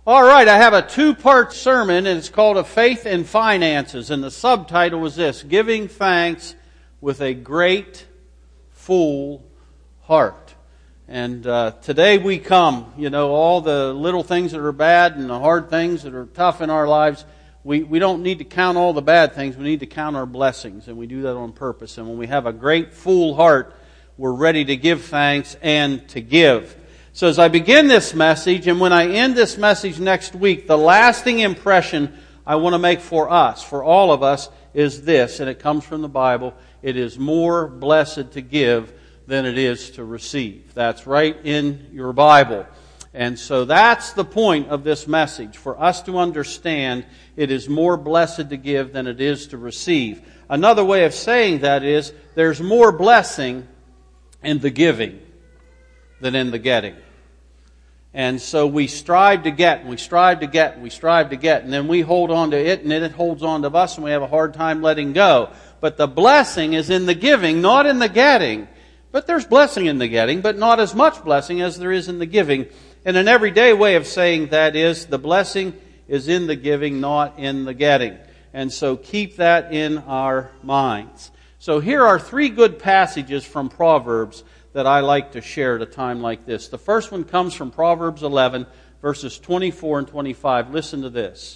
All right, I have a two-part sermon, and it's called A Faith in Finances. And the subtitle was this: Giving Thanks with a Great Full Heart. And today we come, all the little things that are bad and the hard things that are tough in our lives. We don't need to count all the bad things. We need to count our blessings, and we do that on purpose. And when we have a great full heart, we're ready to give thanks and to give. So as I begin this message, and when I end this message next week, the lasting impression I want to make for us, for all of us, is this, and it comes from the Bible: it is more blessed to give than it is to receive. That's right in your Bible. And so that's the point of this message, for us to understand it is more blessed to give than it is to receive. Another way of saying that is, there's more blessing in the giving than in the getting. And so we strive to get, and we strive to get, and we strive to get, and then we hold on to it, and it holds on to us, and we have a hard time letting go. But the blessing is in the giving, not in the getting. But there's blessing in the getting, but not as much blessing as there is in the giving. And an everyday way of saying that is, the blessing is in the giving, not in the getting. And so keep that in our minds. So here are three good passages from Proverbs that I like to share at a time like this. The first one comes from Proverbs 11, verses 24 and 25. Listen to this.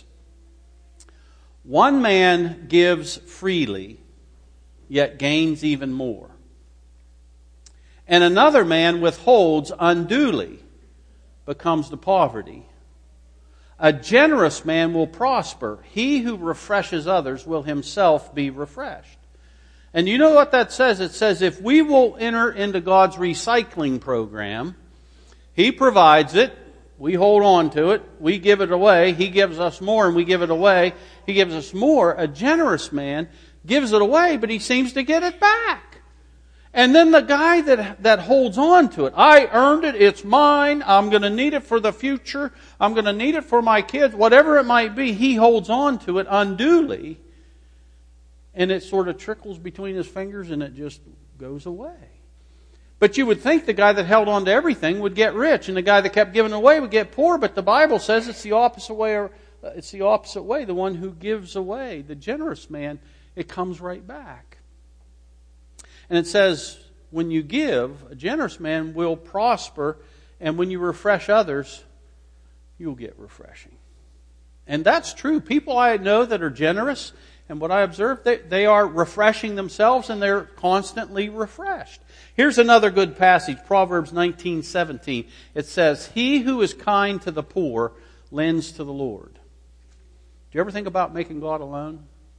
One man gives freely, yet gains even more. And another man withholds unduly, but comes to poverty. A generous man will prosper. He who refreshes others will himself be refreshed. And you know what that says? It says if we will enter into God's recycling program, He provides it, we hold on to it, we give it away, He gives us more and we give it away, He gives us more. A generous man gives it away, but he seems to get it back. And then the guy that holds on to it, I earned it, it's mine, I'm going to need it for the future, I'm going to need it for my kids, whatever it might be, he holds on to it unduly. And it sort of trickles between his fingers and it just goes away. But you would think the guy that held on to everything would get rich, and the guy that kept giving away would get poor. But the Bible says it's the opposite way. It's the opposite way. The one who gives away, the generous man, it comes right back. And it says, when you give, a generous man will prosper, and when you refresh others, you'll get refreshing. And that's true. People I know that are generous, and what I observe, they are refreshing themselves, and they're constantly refreshed. Here's another good passage, Proverbs 19:17. It says, he who is kind to the poor lends to the Lord. Do you ever think about making God a loan?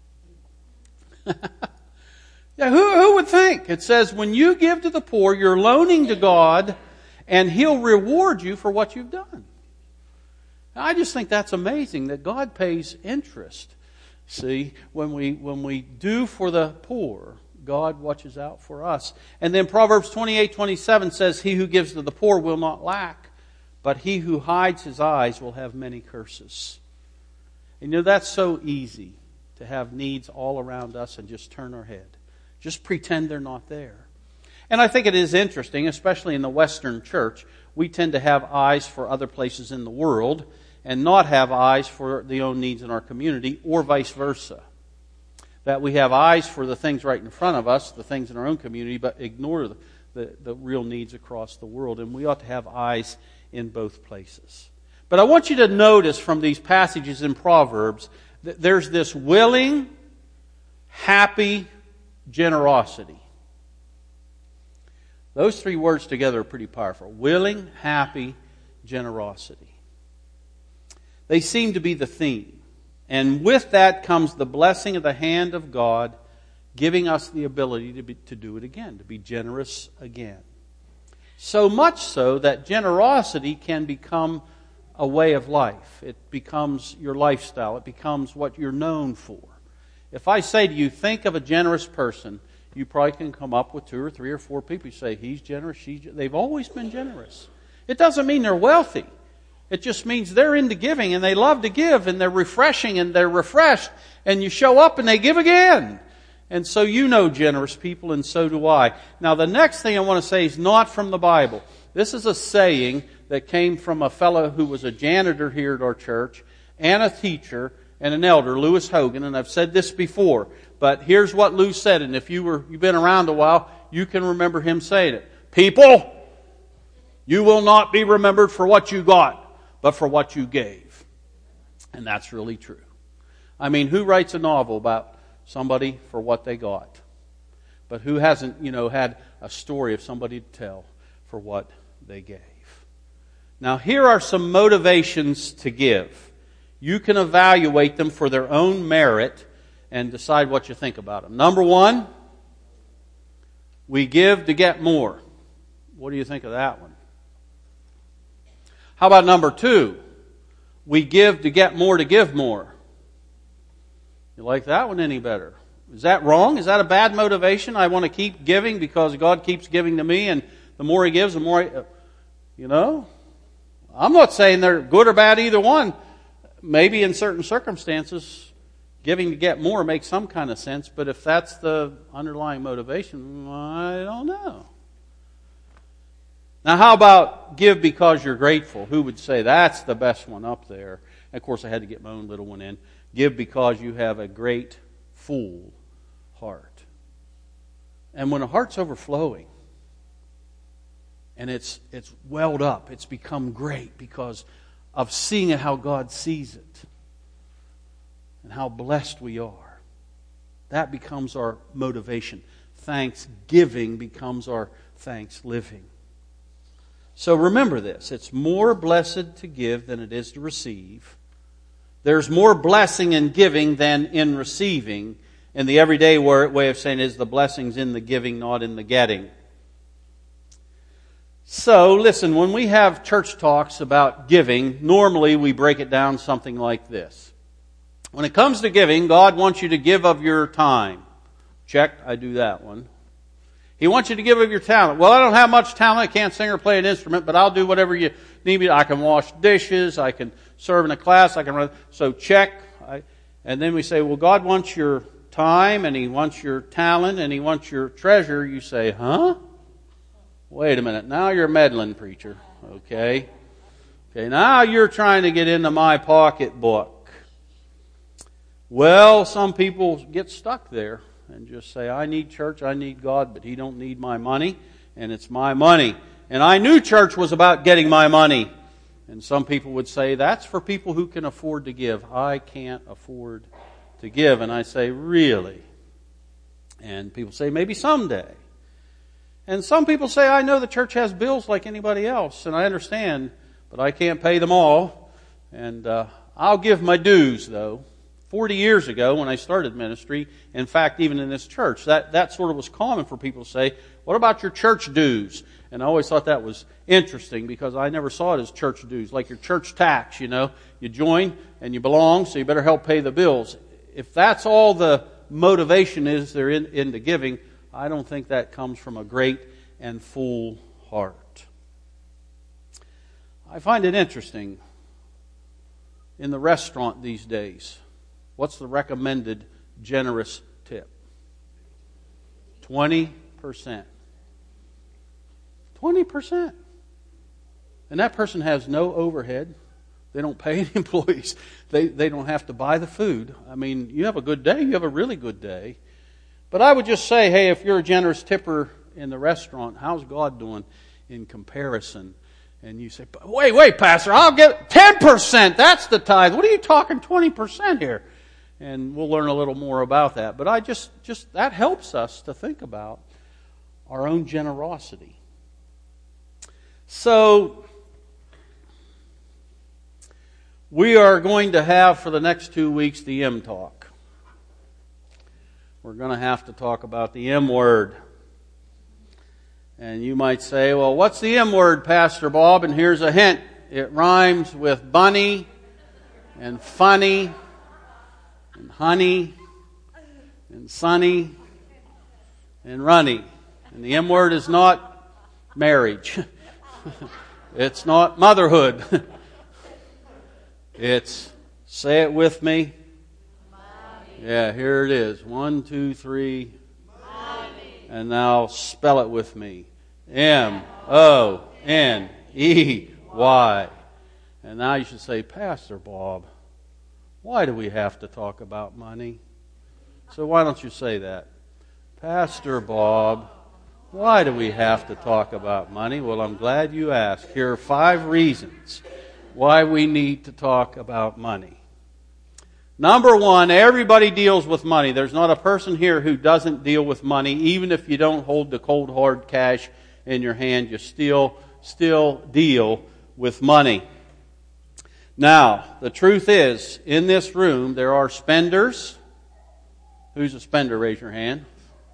Yeah, who would think? It says, when you give to the poor, you're loaning to God, and He'll reward you for what you've done. I just think that's amazing that God pays interest. See, when we do for the poor, God watches out for us. And then Proverbs 28:27 says, he who gives to the poor will not lack, but he who hides his eyes will have many curses. And that's so easy, to have needs all around us and just turn our head. Just pretend they're not there. And I think it is interesting, especially in the Western church, we tend to have eyes for other places in the world and not have eyes for the own needs in our community, or vice versa. That we have eyes for the things right in front of us, the things in our own community, but ignore the real needs across the world. And we ought to have eyes in both places. But I want you to notice from these passages in Proverbs that there's this willing, happy generosity. Those three words together are pretty powerful. Willing, happy, generosity. They seem to be the theme. And with that comes the blessing of the hand of God, giving us the ability to do it again, to be generous again. So much so that generosity can become a way of life. It becomes your lifestyle. It becomes what you're known for. If I say to you, think of a generous person, you probably can come up with 2 or 3 or 4 people. You say, he's generous, they've always been generous. It doesn't mean they're wealthy. It just means they're into giving, and they love to give, and they're refreshing, and they're refreshed, and you show up and they give again. And so generous people, and so do I. Now the next thing I want to say is not from the Bible. This is a saying that came from a fellow who was a janitor here at our church, and a teacher, and an elder, Lewis Hogan, and I've said this before, but here's what Lou said, and if you've been around a while, you can remember him saying it. People, you will not be remembered for what you got, but for what you gave. And that's really true. I mean, who writes a novel about somebody for what they got? But who hasn't, had a story of somebody to tell for what they gave? Now, here are some motivations to give. You can evaluate them for their own merit and decide what you think about them. Number one, we give to get more. What do you think of that one? How about number two? We give to get more to give more. You like that one any better? Is that wrong? Is that a bad motivation? I want to keep giving because God keeps giving to me, and the more He gives, the more I'm not saying they're good or bad either one. Maybe in certain circumstances, giving to get more makes some kind of sense, but if that's the underlying motivation, I don't know. Now, how about give because you're grateful? Who would say that's the best one up there? And of course, I had to get my own little one in. Give because you have a great, full heart. And when a heart's overflowing, and it's welled up, it's become great because of seeing how God sees it and how blessed we are. That becomes our motivation. Thanksgiving becomes our thanks living. So remember this. It's more blessed to give than it is to receive. There's more blessing in giving than in receiving. And the everyday way of saying it is the blessing's in the giving, not in the getting. So, listen, when we have church talks about giving, normally we break it down something like this. When it comes to giving, God wants you to give of your time. Check, I do that one. He wants you to give of your talent. Well, I don't have much talent. I can't sing or play an instrument, but I'll do whatever you need me to. I can wash dishes. I can serve in a class. I can run. So check. And then we say, well, God wants your time, and He wants your talent, and He wants your treasure. You say, huh? Wait a minute. Now you're meddling, preacher. Okay, now you're trying to get into my pocketbook. Well, some people get stuck there and just say, I need church, I need God, but He don't need my money, and it's my money. And I knew church was about getting my money. And some people would say, that's for people who can afford to give. I can't afford to give. And I say, really? And people say, maybe someday. And some people say, I know the church has bills like anybody else, and I understand, but I can't pay them all. And I'll give my dues, though. 40 years ago when I started ministry, in fact, even in this church, that sort of was common for people to say, what about your church dues? And I always thought that was interesting because I never saw it as church dues, like your church tax, You join and you belong, so you better help pay the bills. If that's all the motivation is they're into giving, I don't think that comes from a great and full heart. I find it interesting in the restaurant these days. What's the recommended generous tip? 20%. 20%. And that person has no overhead. They don't pay any employees. They don't have to buy the food. I mean, you have a good day. You have a really good day. But I would just say, hey, if you're a generous tipper in the restaurant, how's God doing in comparison? And you say, wait, Pastor, I'll get 10%. That's the tithe. What are you talking 20% here? And we'll learn a little more about that. But I just that helps us to think about our own generosity. So, we are going to have for the next 2 weeks the M Talk. We're going to have to talk about the M word. And you might say, well, what's the M word, Pastor Bob? And here's a hint. It rhymes with bunny and funny and honey and sunny and runny. And the M word is not marriage. It's not motherhood. It's, say it with me. Yeah, here it is. 1, 2, 3. Mommy. And now spell it with me. M-O-N-E. N-E-Y. And now you should say, Pastor Bob, why do we have to talk about money? So why don't you say that? Pastor Bob, why do we have to talk about money? Well, I'm glad you asked. Here are 5 reasons why we need to talk about money. Number 1, everybody deals with money. There's not a person here who doesn't deal with money. Even if you don't hold the cold hard cash in your hand, you still deal with money. Now, the truth is, in this room, there are spenders. Who's a spender? Raise your hand.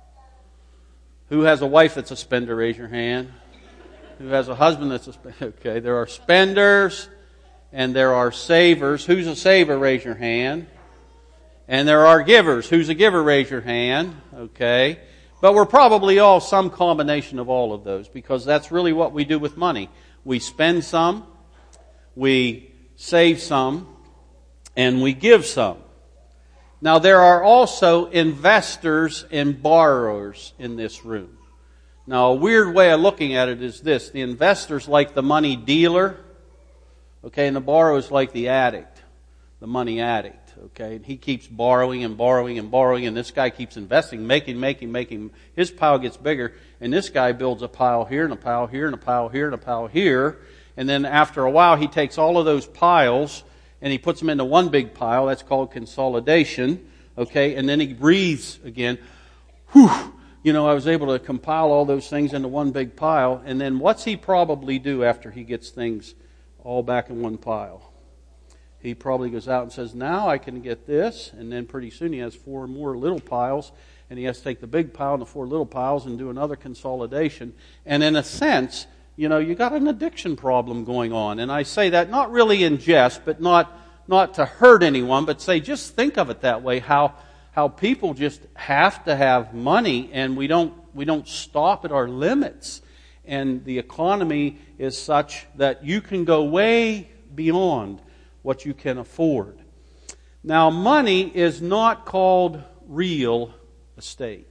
Who has a wife that's a spender? Raise your hand. Who has a husband that's a spender? Okay, there are spenders and there are savers. Who's a saver? Raise your hand. And there are givers. Who's a giver? Raise your hand. Okay. But we're probably all some combination of all of those, because that's really what we do with money. We spend some, we save some, and we give some. Now, there are also investors and borrowers in this room. Now, a weird way of looking at it is this. The investor's like the money dealer, okay, and the borrower's like the addict, the money addict, okay. And he keeps borrowing and borrowing and borrowing, and this guy keeps investing, making. His pile gets bigger, and this guy builds a pile here and a pile here and a pile here and a pile here. And then after a while, he takes all of those piles and he puts them into one big pile. That's called consolidation. Okay, and then he breathes again. Whew! You know, I was able to compile all those things into one big pile. And then what's he probably do after he gets things all back in one pile? He probably goes out and says, now I can get this. And then pretty soon he has 4 more little piles. And he has to take the big pile and the 4 little piles and do another consolidation. And in a sense, you know, you got an addiction problem going on. And I say that not really in jest, but not to hurt anyone, but say just think of it that way, how people just have to have money, and we don't stop at our limits. And the economy is such that you can go way beyond what you can afford. Now, money is not called real estate.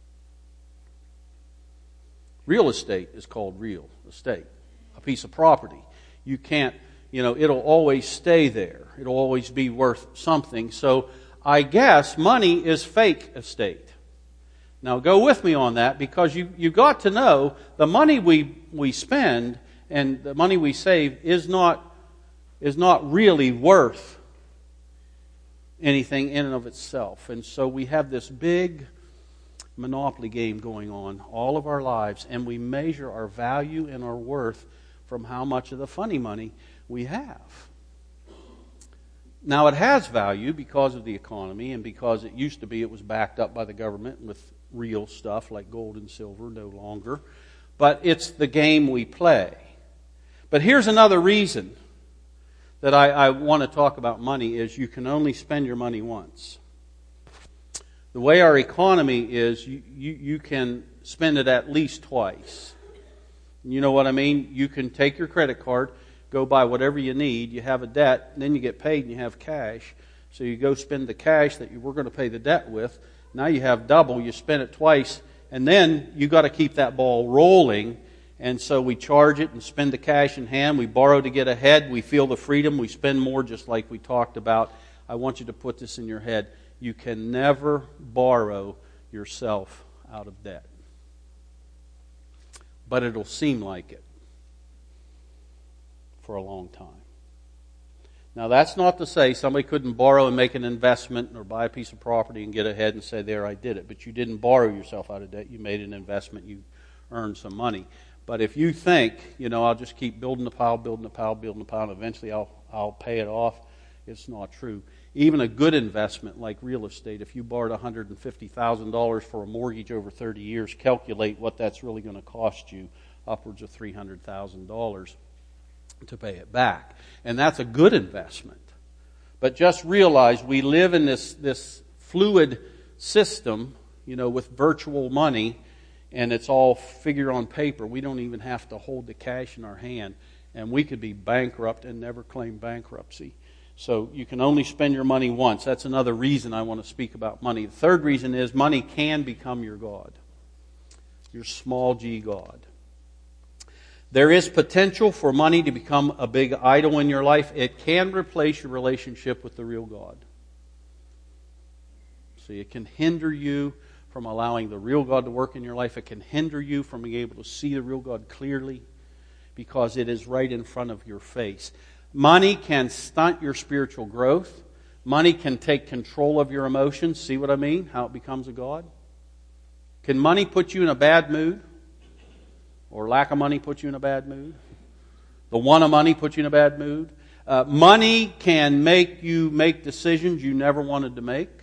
Real estate is called real estate, a piece of property. You can't, it'll always stay there. It'll always be worth something. So I guess money is fake estate. Now go with me on that, because you got to know the money we spend and the money we save is not really worth anything in and of itself. And so we have this big monopoly game going on all of our lives, and we measure our value and our worth from how much of the funny money we have. Now, it has value because of the economy, and because it used to be it was backed up by the government with real stuff like gold and silver, no longer. But it's the game we play. But here's another reason that I want to talk about money is you can only spend your money once. The way our economy is, you can spend it at least twice. You know what I mean? You can take your credit card, go buy whatever you need, you have a debt, and then you get paid and you have cash. So you go spend the cash that you were going to pay the debt with. Now you have double, you spend it twice, and then you got to keep that ball rolling. And so we charge it and spend the cash in hand. We borrow to get ahead. We feel the freedom. We spend more, just like we talked about. I want you to put this in your head. You can never borrow yourself out of debt. But it'll seem like it for a long time. Now, that's not to say somebody couldn't borrow and make an investment or buy a piece of property and get ahead and say, there, I did it. But you didn't borrow yourself out of debt. You made an investment. You earned some money. But if you think, I'll just keep building the pile, and eventually I'll pay it off, it's not true. Even a good investment like real estate, if you borrowed $150,000 for a mortgage over 30 years, calculate what that's really going to cost you, upwards of $300,000 to pay it back. And that's a good investment. But just realize we live in this fluid system, with virtual money, and it's all figure on paper. We don't even have to hold the cash in our hand, and we could be bankrupt and never claim bankruptcy. So you can only spend your money once. That's another reason I want to speak about money. The third reason is money can become your God, your small g God. There is potential for money to become a big idol in your life. It can replace your relationship with the real God. See, it can hinder you from allowing the real God to work in your life. It can hinder you from being able to see the real God clearly because it is right in front of your face. Money can stunt your spiritual growth. Money can take control of your emotions. See what I mean? How it becomes a god. Can money put you in a bad mood? Or lack of money put you in a bad mood? The want of money put you in a bad mood? Money can make you make decisions you never wanted to make.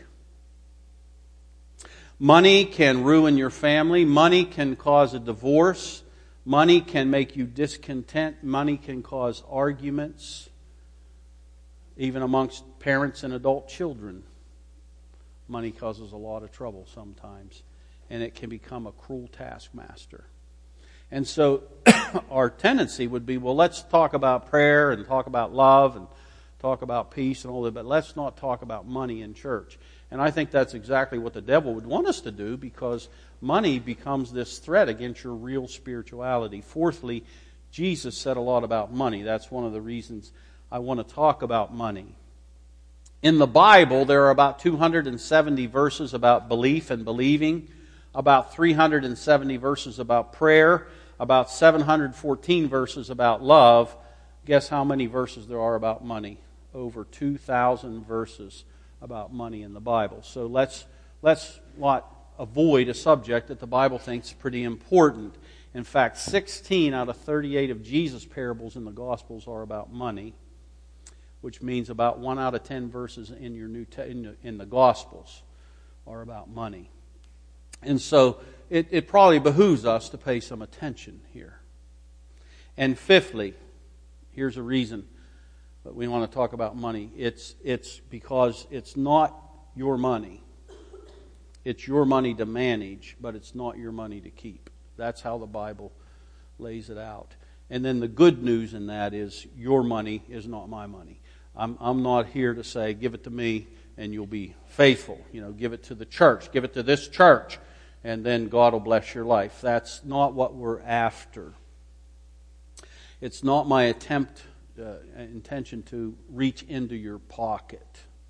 Money can ruin your family. Money can cause a divorce. Money can make you discontent. Money can cause arguments, even amongst parents and adult children. Money causes a lot of trouble sometimes, and it can become a cruel taskmaster. And so our tendency would be, well, let's talk about prayer and talk about love and talk about peace and all that, but let's not talk about money in church. And I think that's exactly what the devil would want us to do, because money becomes this threat against your real spirituality. Fourthly, Jesus said a lot about money. That's one of the reasons I want to talk about money. In the Bible, there are about 270 verses about belief and believing, about 370 verses about prayer, about 714 verses about love. Guess how many verses there are about money? Over 2,000 verses about money in the Bible. So let's not avoid a subject that the Bible thinks is pretty important. In fact, 16 out of 38 of Jesus' parables in the Gospels are about money, which means about 1 out of 10 verses in your in the Gospels are about money. And so it probably behooves us to pay some attention here. And fifthly, here's a reason that we want to talk about money. It's because it's not your money. It's your money to manage, but it's not your money to keep. That's how the Bible lays it out. And then the good news in that is your money is not my money. I'm not here to say, give it to me and you'll be faithful. Give it to the church. Give it to this church. And then God will bless your life. That's not what we're after. It's not my intention to reach into your pocket.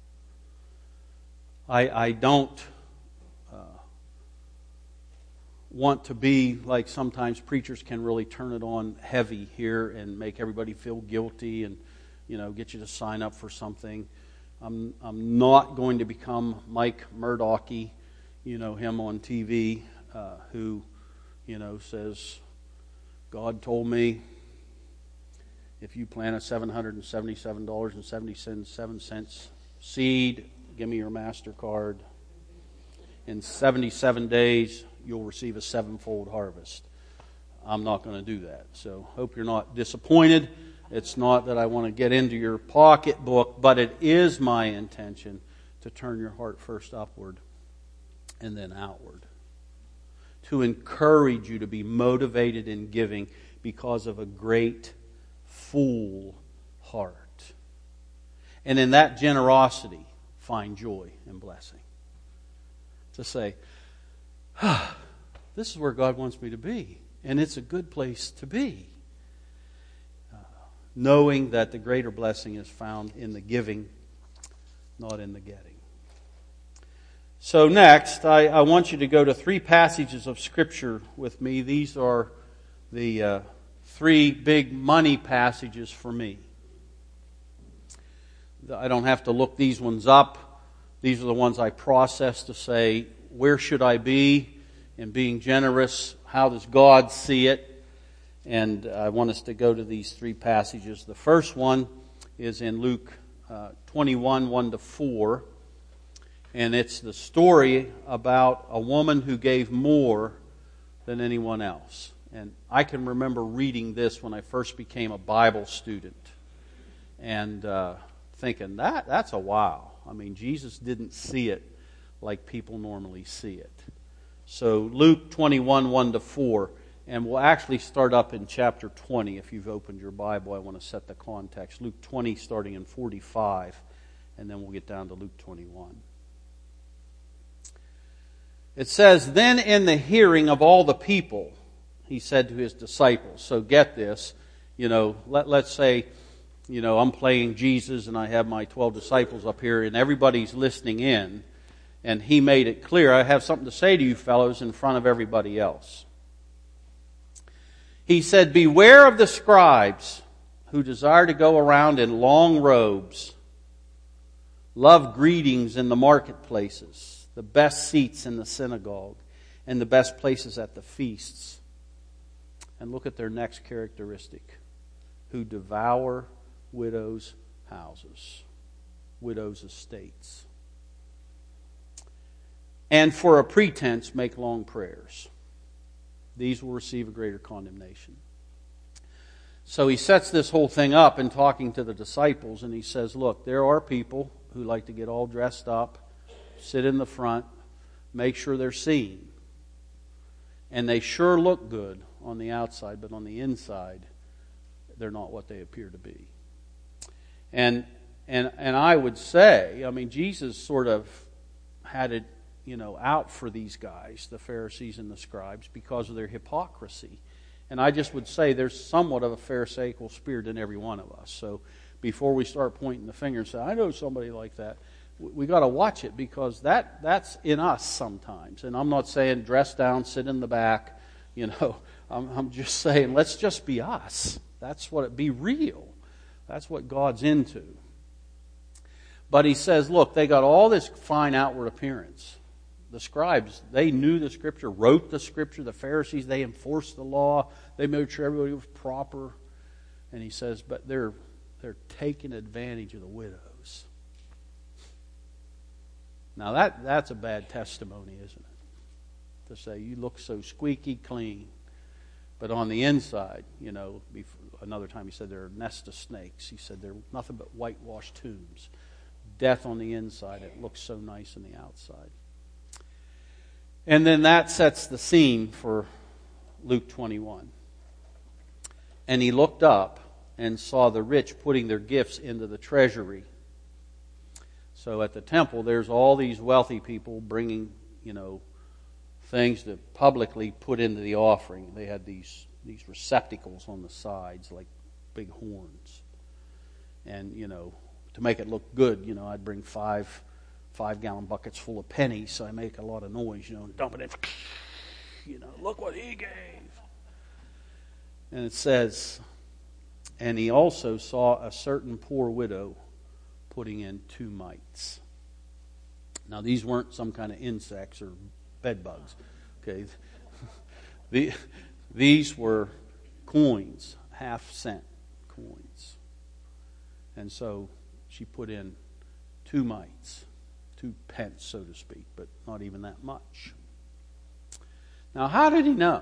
I don't want to be like sometimes preachers can really turn it on heavy here and make everybody feel guilty and get you to sign up for something. I'm not going to become Mike Murdocky, him on TV, who says, God told me if you plant a $777.77 seed, give me your MasterCard. In 77 days, you'll receive a sevenfold harvest. I'm not going to do that. So hope you're not disappointed. It's not that I want to get into your pocketbook, but it is my intention to turn your heart first upward and then outward. To encourage you to be motivated in giving because of a great full heart. And in that generosity, find joy and blessing. To say, this is where God wants me to be. And it's a good place to be. Knowing that the greater blessing is found in the giving, not in the getting. So next, I want you to go to 3 passages of Scripture with me. These are the 3 big money passages for me. I don't have to look these ones up. These are the ones I process to say, where should I be in being generous? How does God see it? And I want us to go to these 3 passages. The first one is in Luke 21, 1-4. And it's the story about a woman who gave more than anyone else. And I can remember reading this when I first became a Bible student. And thinking, that's a wow. I mean, Jesus didn't see it like people normally see it. So Luke 21, 1-4. And we'll actually start up in chapter 20. If you've opened your Bible, I want to set the context. Luke 20 starting in 45. And then we'll get down to Luke 21. It says, then in the hearing of all the people, he said to his disciples. So get this, let's say, I'm playing Jesus and I have my 12 disciples up here and everybody's listening in. And he made it clear, I have something to say to you fellows in front of everybody else. He said, beware of the scribes who desire to go around in long robes, love greetings in the marketplaces, the best seats in the synagogue, and the best places at the feasts. And look at their next characteristic, who devour widows' houses, widows' estates. And for a pretense, make long prayers. These will receive a greater condemnation. So he sets this whole thing up in talking to the disciples, and he says, look, there are people who like to get all dressed up, sit in the front, make sure they're seen. And they sure look good on the outside, but on the inside, they're not what they appear to be. And I would say, Jesus sort of had it, out for these guys, the Pharisees and the scribes, because of their hypocrisy. And I just would say there's somewhat of a pharisaical spirit in every one of us. So before we start pointing the finger and say, I know somebody like that, we got to watch it, because that's in us sometimes. And I'm not saying dress down, sit in the back. I'm just saying let's just be us. That's what be real. That's what God's into. But he says, look, they got all this fine outward appearance. The scribes, they knew the Scripture, wrote the Scripture. The Pharisees, they enforced the law. They made sure everybody was proper. And he says, but they're taking advantage of the widows. Now that's a bad testimony, isn't it? To say you look so squeaky clean, but on the inside, another time he said they're a nest of snakes. He said they're nothing but whitewashed tombs. Death on the inside, it looks so nice on the outside. And then that sets the scene for Luke 21. And he looked up and saw the rich putting their gifts into the treasury. So at the temple, there's all these wealthy people bringing, things to publicly put into the offering. They had these receptacles on the sides like big horns. And, to make it look good, I'd bring five-gallon buckets full of pennies, so I make a lot of noise, and dump it in. Look what he gave. And it says, and he also saw a certain poor widow putting in 2 mites. Now, these weren't some kind of insects or bed bugs. Okay, these were coins, half-cent coins. And so she put in 2 mites, 2 pence, so to speak, but not even that much. Now, how did he know?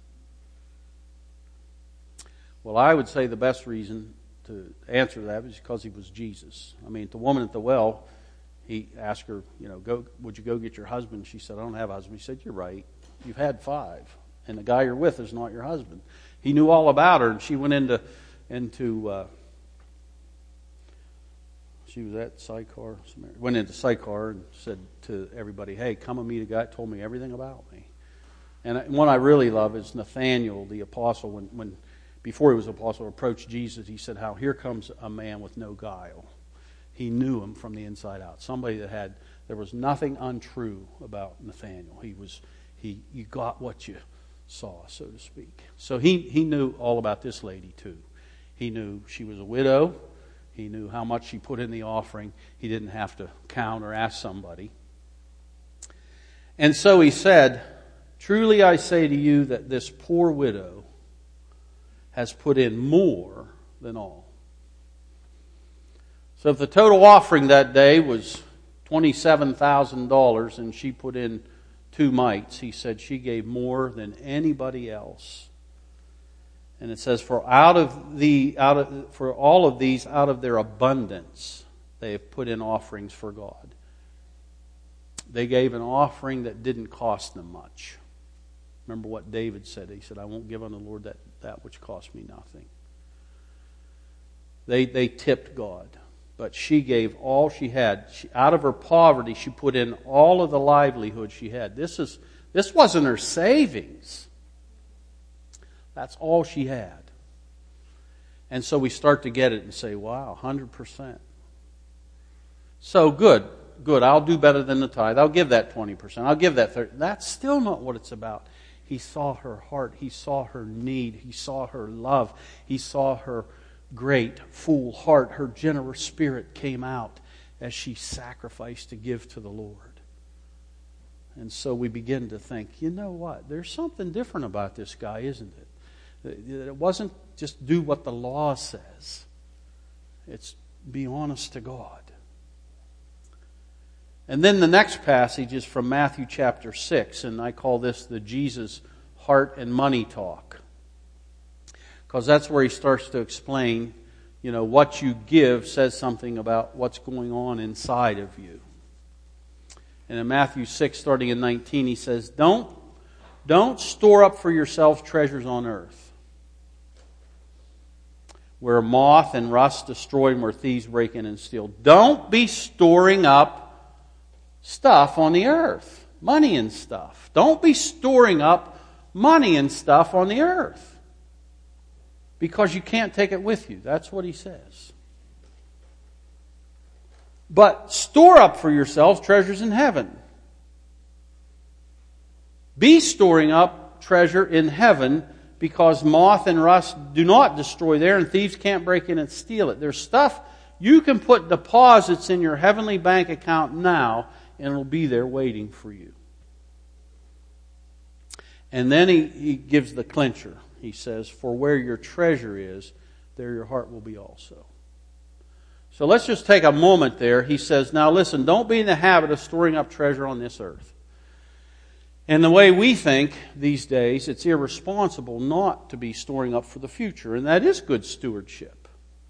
Well, I would say the best reason to answer that is because he was Jesus. The woman at the well, he asked her, would you go get your husband? She said, I don't have a husband. He said, you're right. You've had 5. And the guy you're with is not your husband. He knew all about her, and she went into she was at Sychar, went into Sychar and said to everybody, hey, come and meet a guy that told me everything about me. And one I really love is Nathaniel, the apostle, when before he was an apostle, approached Jesus, he said, how here comes a man with no guile. He knew him from the inside out. Somebody there was nothing untrue about Nathaniel. You got what you saw, so to speak. So he knew all about this lady too. He knew she was a widow. He knew how much she put in the offering. He didn't have to count or ask somebody. And so he said, truly I say to you that this poor widow has put in more than all. So if the total offering that day was $27,000 and she put in 2 mites, he said she gave more than anybody else. And it says, for all of these, out of their abundance, they have put in offerings for God. They gave an offering that didn't cost them much. Remember what David said. He said, I won't give unto the Lord that which cost me nothing. They tipped God. But she gave all she had. Out of her poverty, she put in all of the livelihood she had. This wasn't her savings. That's all she had. And so we start to get it and say, wow, 100%. So good. I'll do better than the tithe. I'll give that 20%. I'll give that 30%. That's still not what it's about. He saw her heart. He saw her need. He saw her love. He saw her great, full heart. Her generous spirit came out as she sacrificed to give to the Lord. And so we begin to think, you know what? There's something different about this guy, isn't it? It wasn't just do what the law says. It's be honest to God. And then the next passage is from Matthew chapter 6, and I call this the Jesus heart and money talk. Because that's where he starts to explain, what you give says something about what's going on inside of you. And in Matthew 6, starting in 19, he says, Don't store up for yourselves treasures on earth, where moth and rust destroy and where thieves break in and steal. Don't be storing up stuff on the earth, money and stuff. Don't be storing up money and stuff on the earth, because you can't take it with you. That's what he says. But store up for yourselves treasures in heaven. Be storing up treasure in heaven, because moth and rust do not destroy there, and thieves can't break in and steal it. There's stuff you can put deposits in your heavenly bank account now, and it'll be there waiting for you. And then he gives the clincher. He says, for where your treasure is, there your heart will be also. So let's just take a moment there. He says, now listen, don't be in the habit of storing up treasure on this earth. And the way we think these days, it's irresponsible not to be storing up for the future. And that is good stewardship.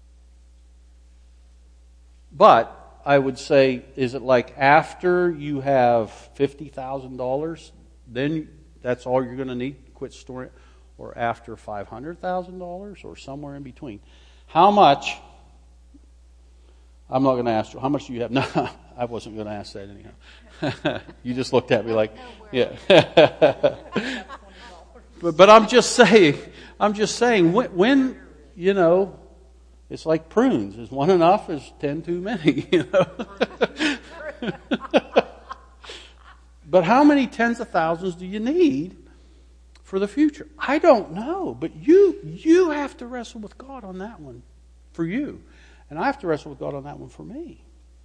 But I would say, is it like after you have $50,000, then that's all you're going to need to quit storing? Or after $500,000, or somewhere in between? How much? I'm not going to ask you. How much do you have? No, I wasn't going to ask that anyhow. You just looked at me like, yeah. But I'm just saying, when it's like prunes. Is one enough? Is 10 too many? But how many tens of thousands do you need for the future? I don't know. But you have to wrestle with God on that one for you. And I have to wrestle with God on that one for me.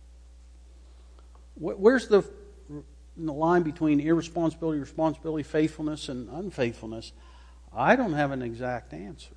Where's the line between irresponsibility, responsibility, faithfulness, and unfaithfulness? I don't have an exact answer.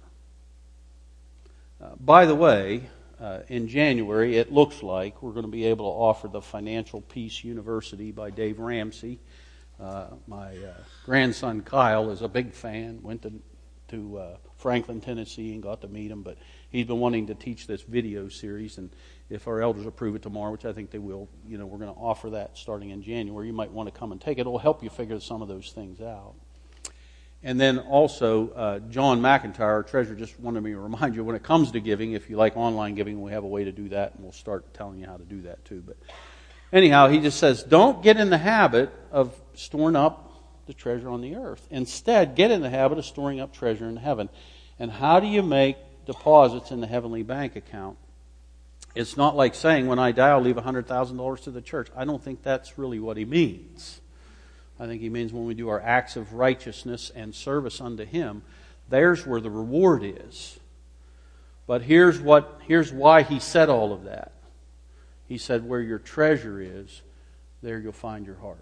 By the way, in January, it looks like we're going to be able to offer the Financial Peace University by Dave Ramsey. My grandson Kyle is a big fan, went to Franklin, Tennessee, and got to meet him. But he's been wanting to teach this video series, and if our elders approve it tomorrow, which I think they will, we're going to offer that starting in January. You might want to come and take it. It'll help you figure some of those things out. And then also, John McIntyre, our treasurer, just wanted me to remind you, when it comes to giving, if you like online giving, we have a way to do that, and we'll start telling you how to do that too. But anyhow, he just says, don't get in the habit of storing up the treasure on the earth. Instead, get in the habit of storing up treasure in heaven. And how do you make deposits in the heavenly bank account? It's not like saying, when I die, I'll leave $100,000 to the church. I don't think that's really what he means. I think he means when we do our acts of righteousness and service unto him, there's where the reward is. But here's why he said all of that. He said, where your treasure is, there you'll find your heart.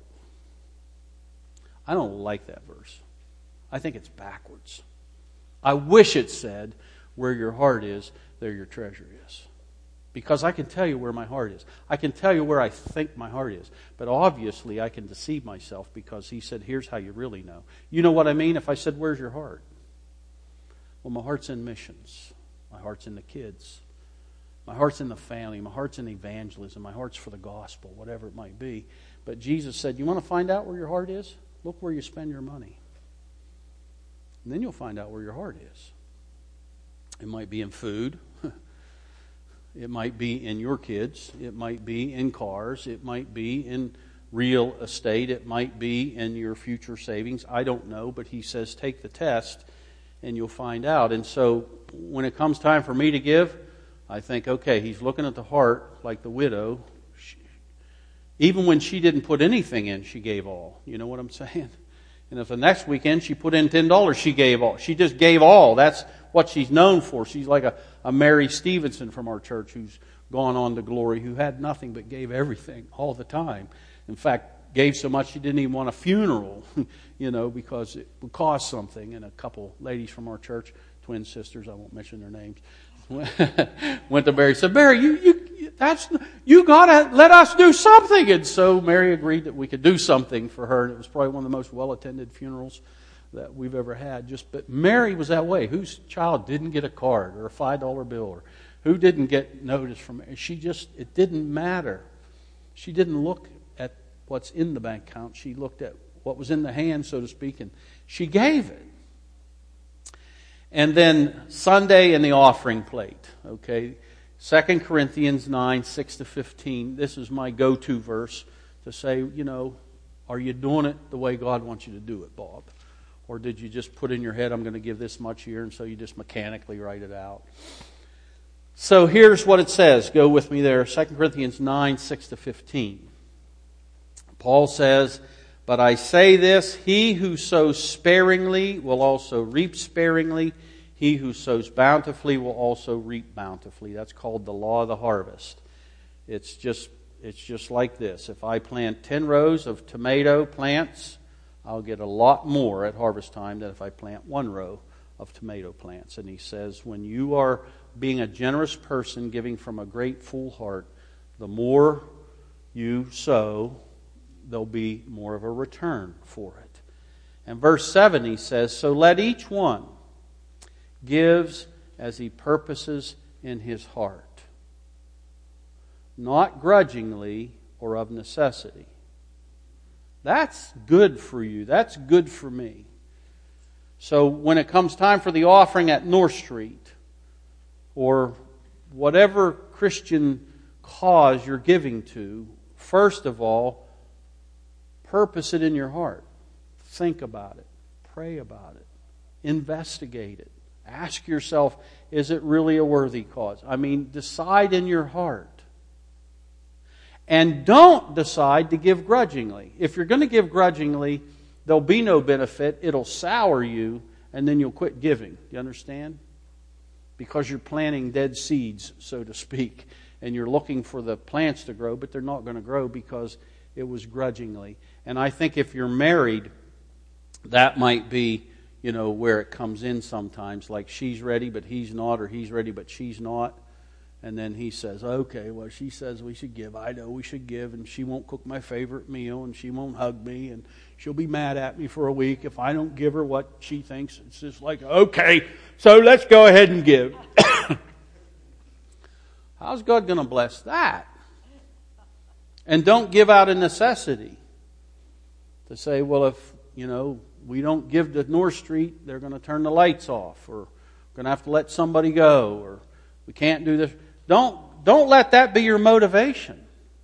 I don't like that verse. I think it's backwards. I wish it said, where your heart is, there your treasure is. Because I can tell you where my heart is. I can tell you where I think my heart is. But obviously I can deceive myself, because he said, here's how you really know. You know what I mean? If I said, where's your heart? Well, my heart's in missions. My heart's in the kids. My heart's in the family. My heart's in evangelism. My heart's for the gospel, whatever it might be. But Jesus said, you want to find out where your heart is? Look where you spend your money. And then you'll find out where your heart is. It might be in food. It might be in your kids. It might be in cars. It might be in real estate. It might be in your future savings. I don't know, but he says take the test and you'll find out. And so when it comes time for me to give, I think, okay, he's looking at the heart like the widow. Even when she didn't put anything in, she gave all. You know what I'm saying? And if the next weekend she put in $10, she gave all. She just gave all. That's what she's known for. She's like a Mary Stevenson from our church who's gone on to glory, who had nothing but gave everything all the time. In fact, gave so much she didn't even want a funeral, because it would cost something. And a couple ladies from our church, twin sisters, I won't mention their names, went to Mary and said, Mary, you gotta let us do something. And so Mary agreed that we could do something for her. And it was probably one of the most well-attended funerals that we've ever had. But Mary was that way. Whose child didn't get a card or a $5 bill, or who didn't get notice from her? It didn't matter. She didn't look at what's in the bank account. She looked at what was in the hand, so to speak, and she gave it. And then Sunday in the offering plate, okay? 2 Corinthians 9, 6-15. This is my go-to verse to say, are you doing it the way God wants you to do it, Bob? Or did you just put in your head, I'm going to give this much here, and so you just mechanically write it out? So here's what it says. Go with me there. 2 Corinthians 9, 6-15. Paul says, but I say this, he who sows sparingly will also reap sparingly. He who sows bountifully will also reap bountifully. That's called the law of the harvest. It's just like this. If I plant 10 rows of tomato plants, I'll get a lot more at harvest time than if I plant 1 row of tomato plants. And he says, when you are being a generous person, giving from a great full heart, the more you sow, there'll be more of a return for it. And verse 7, he says, so let each one gives as he purposes in his heart, not grudgingly or of necessity. That's good for you. That's good for me. So when it comes time for the offering at North Street, or whatever Christian cause you're giving to, first of all, purpose it in your heart. Think about it. Pray about it. Investigate it. Ask yourself, is it really a worthy cause? Decide in your heart. And don't decide to give grudgingly. If you're going to give grudgingly, there'll be no benefit. It'll sour you, and then you'll quit giving. You understand? Because you're planting dead seeds, so to speak. And you're looking for the plants to grow, but they're not going to grow because it was grudgingly. And I think if you're married, that might be, where it comes in sometimes. Like she's ready, but he's not, or he's ready, but she's not. And then he says, okay, well, she says we should give. I know we should give, and she won't cook my favorite meal, and she won't hug me, and she'll be mad at me for a week if I don't give her what she thinks. It's just like, okay, so let's go ahead and give. How's God going to bless that? And don't give out of necessity. To say, well, if, we don't give to North Street, they're going to turn the lights off, or we're going to have to let somebody go, or we can't do this. Don't let that be your motivation.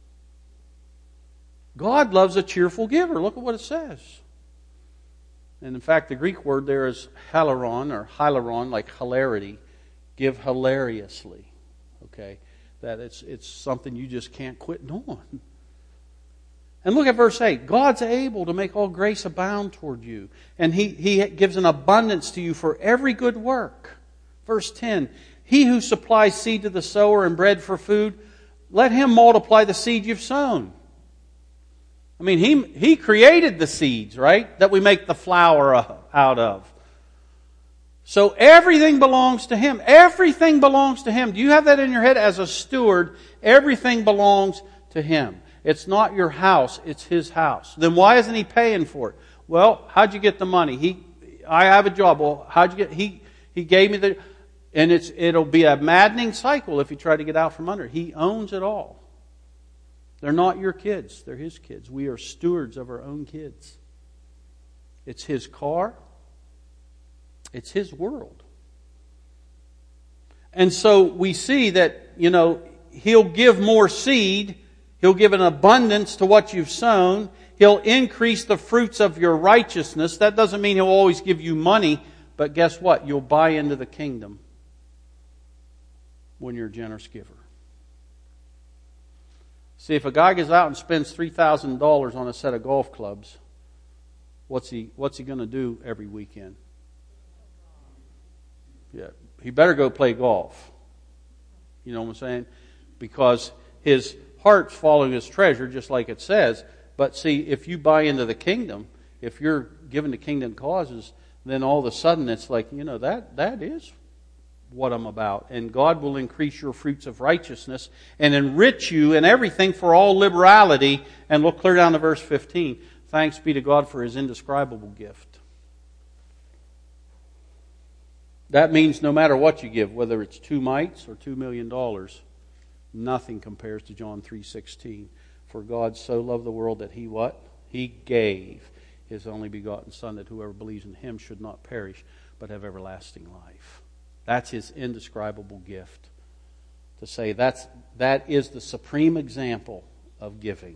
God loves a cheerful giver. Look at what it says. And in fact, the Greek word there is hilaron, like hilarity. Give hilariously. Okay? That it's something you just can't quit doing. And look at verse 8. God's able to make all grace abound toward you. And He gives an abundance to you for every good work. Verse 10. He who supplies seed to the sower and bread for food, let him multiply the seed you've sown. He created the seeds, right? That we make the flour out of. So everything belongs to Him. Everything belongs to Him. Do you have that in your head? As a steward, everything belongs to Him. It's not your house, it's His house. Then why isn't He paying for it? Well, how'd you get the money? I have a job. Well, how'd you get? He gave me the... And it'll be a maddening cycle if you try to get out from under it. He owns it all. They're not your kids. They're His kids. We are stewards of our own kids. It's His car. It's His world. And so we see that, He'll give more seed. He'll give an abundance to what you've sown. He'll increase the fruits of your righteousness. That doesn't mean He'll always give you money, But guess what? You'll buy into the kingdom when you're a generous giver. See, if a guy goes out and spends $3,000 on a set of golf clubs, what's he going to do every weekend? Yeah, he better go play golf. You know what I'm saying? Because his heart's following his treasure, just like it says. But see, if you buy into the kingdom, if you're given to kingdom causes, then all of a sudden it's like, that is what I'm about. And God will increase your fruits of righteousness and enrich you in everything for all liberality. And look clear down to verse 15. Thanks be to God for His indescribable gift. That means no matter what you give, whether it's 2 mites or $2 million, nothing compares to John 3:16. For God so loved the world that He what? He gave His only begotten Son, that whoever believes in Him should not perish, but have everlasting life. That's His indescribable gift. To say that is the supreme example of giving.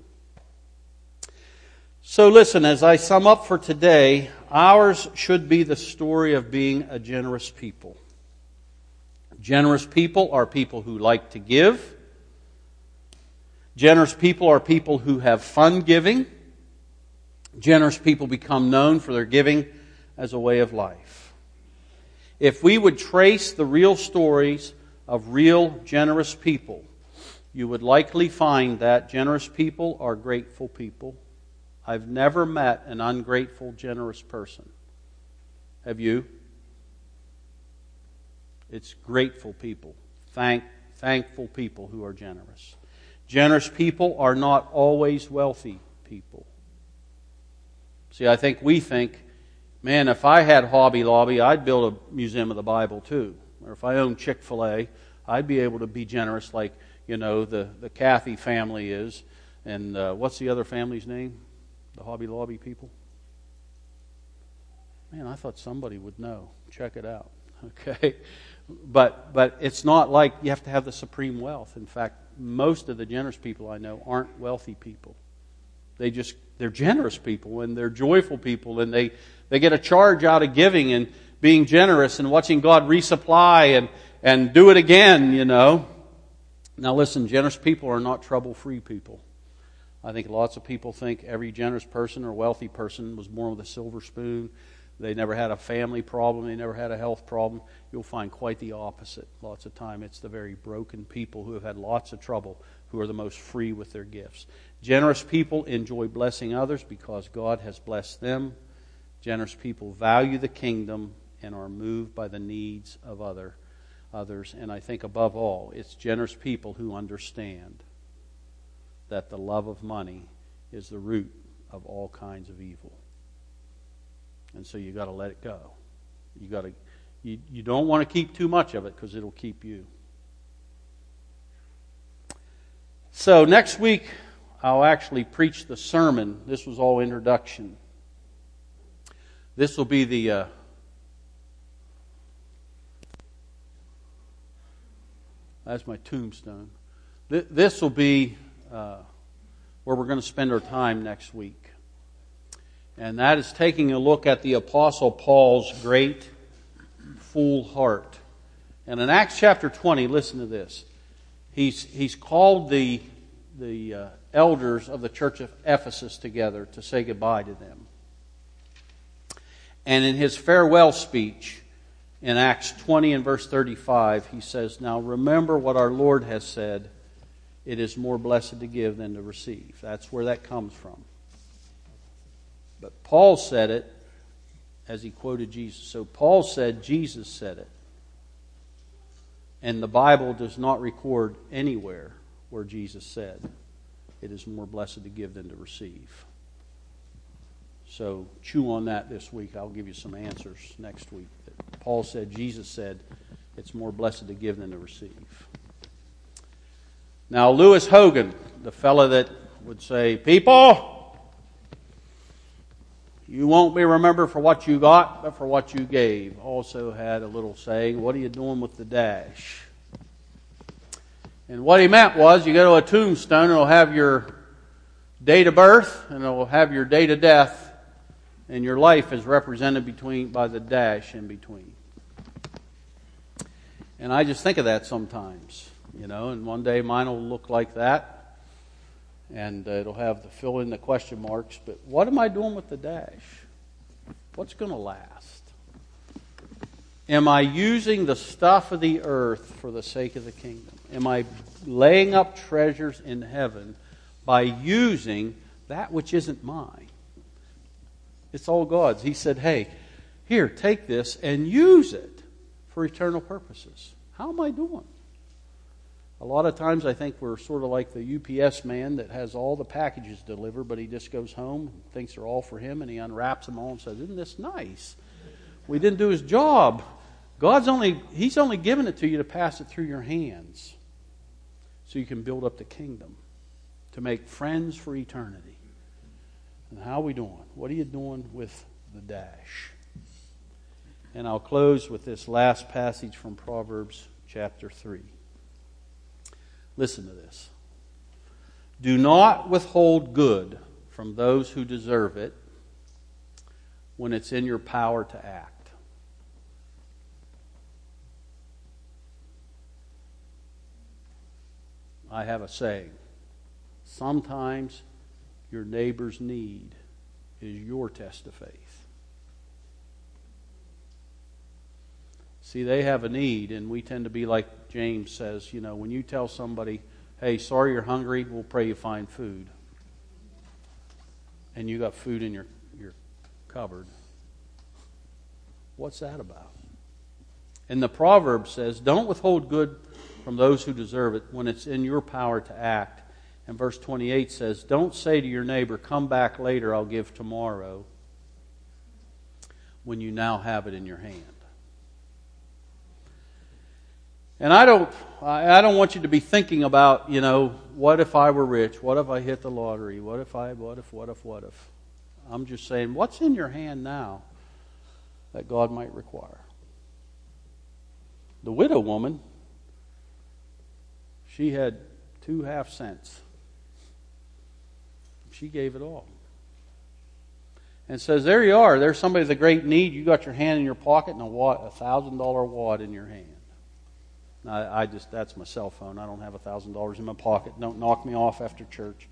So listen, as I sum up for today, ours should be the story of being a generous people. Generous people are people who like to give. Generous people are people who have fun giving. Generous people become known for their giving as a way of life. If we would trace the real stories of real generous people, you would likely find that generous people are grateful people. I've never met an ungrateful, generous person. Have you? It's grateful people, thankful people who are generous. Generous people are not always wealthy people. See, I think we think, man, if I had Hobby Lobby, I'd build a museum of the Bible too. Or if I owned Chick-fil-A, I'd be able to be generous like, the Cathy family is. And what's the other family's name? The Hobby Lobby people? Man, I thought somebody would know. Check it out. Okay? But it's not like you have to have the supreme wealth. In fact, most of the generous people I know aren't wealthy people. They're generous people, and they're joyful people, and they get a charge out of giving and being generous and watching God resupply and do it again, Now listen, generous people are not trouble-free people. I think lots of people think every generous person or wealthy person was born with a silver spoon. They never had a family problem. They never had a health problem. You'll find quite the opposite. Lots of time it's the very broken people who have had lots of trouble who are the most free with their gifts. Generous people enjoy blessing others because God has blessed them. Generous people value the kingdom and are moved by the needs of others. And I think above all, it's generous people who understand that the love of money is the root of all kinds of evil. And so you got to let it go. You don't want to keep too much of it because it'll keep you. So next week I'll actually preach the sermon. This was all introduction. This will be the that's my tombstone. This will be where we're going to spend our time next week. And that is taking a look at the Apostle Paul's great full heart. And in Acts chapter 20, listen to this. He's called the elders of the church of Ephesus together to say goodbye to them. And in his farewell speech, in Acts 20 and verse 35, he says, "Now remember what our Lord has said, it is more blessed to give than to receive." That's where that comes from. But Paul said it as he quoted Jesus. So Paul said Jesus said it. And the Bible does not record anywhere where Jesus said, it is more blessed to give than to receive. So chew on that this week. I'll give you some answers next week. Paul said, Jesus said, it's more blessed to give than to receive. Now, Lewis Hogan, the fellow that would say, people, you won't be remembered for what you got, but for what you gave, also had a little saying, what are you doing with the dash? And what he meant was, you go to a tombstone, it'll have your date of birth, and it'll have your date of death, And your life is represented by the dash in between. And I just think of that sometimes, and one day mine will look like that, and it'll have to fill in the question marks. But what am I doing with the dash? What's going to last? Am I using the stuff of the earth for the sake of the kingdom? Am I laying up treasures in heaven by using that which isn't mine? It's all God's. He said, hey, here, take this and use it for eternal purposes. How am I doing? A lot of times I think we're sort of like the UPS man that has all the packages delivered, but he just goes home, thinks they're all for him, and he unwraps them all and says, isn't this nice? We didn't do his job. He's only given it to you to pass it through your hands so you can build up the kingdom, to make friends for eternity. And how are we doing? What are you doing with the dash? And I'll close with this last passage from Proverbs chapter 3. Listen to this. Do not withhold good from those who deserve it when it's in your power to act. I have a saying. Sometimes your neighbor's need is your test of faith. See, they have a need, and we tend to be like James says, when you tell somebody, hey, sorry you're hungry, we'll pray you find food. And you got food in your cupboard. What's that about? And the proverb says, don't withhold good from those who deserve it when it's in your power to act. And verse 28 says, don't say to your neighbor, come back later, I'll give tomorrow, when you now have it in your hand. And I don't want you to be thinking about, what if I were rich? What if I hit the lottery? What if? I'm just saying, what's in your hand now that God might require? The widow woman, she had 2 half cents. She gave it all. And says, there you are. There's somebody with a great need. You got your hand in your pocket and a $1,000 wad in your hand. That's my cell phone. I don't have $1,000 in my pocket. Don't knock me off after church.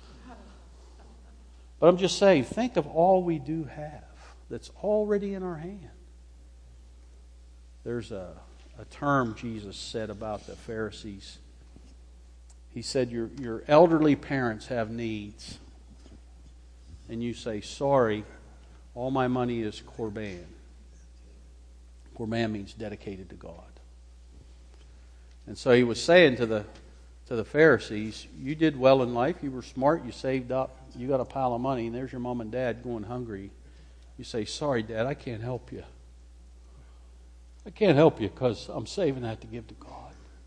But I'm just saying, think of all we do have that's already in our hand. There's a term Jesus said about the Pharisees. He said, your elderly parents have needs. And you say, sorry, all my money is Korban. Korban means dedicated to God. And so he was saying to the Pharisees, you did well in life, you were smart, you saved up, you got a pile of money, and there's your mom and dad going hungry. You say, sorry, Dad, I can't help you. I can't help you because I'm saving that to give to God.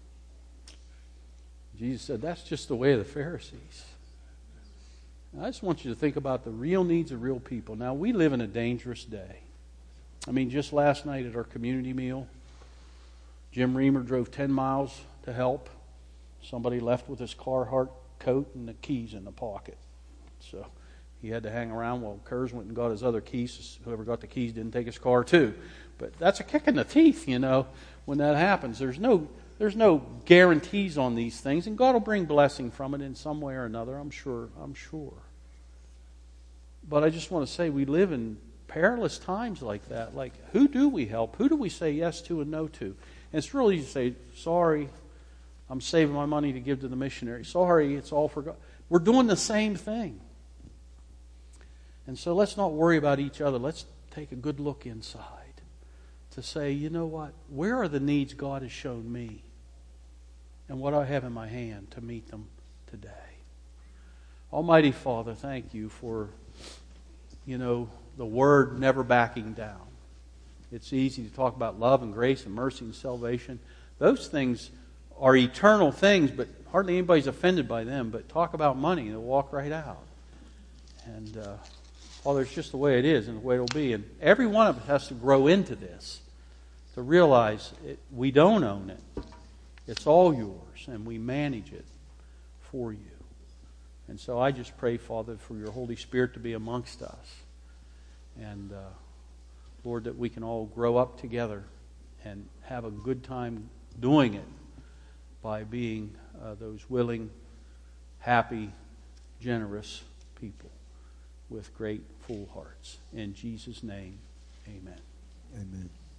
Jesus said, that's just the way of the Pharisees. And I just want you to think about the real needs of real people. Now, we live in a dangerous day. Just last night at our community meal, Jim Reamer drove 10 miles to help. Somebody left with his Carhartt coat and the keys in the pocket. So he had to hang around while Kurz went and got his other keys. Whoever got the keys didn't take his car too. But that's a kick in the teeth, when that happens. There's no guarantees on these things, and God will bring blessing from it in some way or another, I'm sure. But I just want to say we live in perilous times like that. Like, who do we help? Who do we say yes to and no to? And it's really easy to say, sorry, I'm saving my money to give to the missionary. Sorry, it's all for God. We're doing the same thing. And so let's not worry about each other. Let's take a good look inside to say, you know what? Where are the needs God has shown me? And what I have in my hand to meet them today. Almighty Father, thank you for, the word never backing down. It's easy to talk about love and grace and mercy and salvation. Those things are eternal things, but hardly anybody's offended by them. But talk about money, they'll walk right out. And Father, it's just the way it is and the way it'll be. And every one of us has to grow into this, to realize we don't own it. It's all yours, and we manage it for you. And so I just pray, Father, for your Holy Spirit to be amongst us. And Lord, that we can all grow up together and have a good time doing it by being those willing, happy, generous people with great, full hearts. In Jesus' name, amen. Amen.